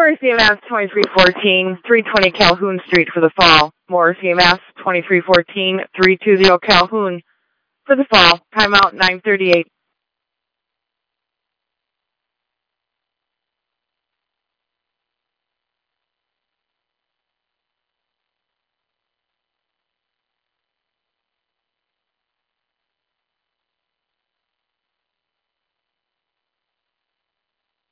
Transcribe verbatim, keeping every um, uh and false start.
Morris E M S twenty-three fourteen, three twenty Calhoun Street for the fall. Morris E M S twenty-three fourteen, three twenty Calhoun for the fall. Timeout nine thirty-eight.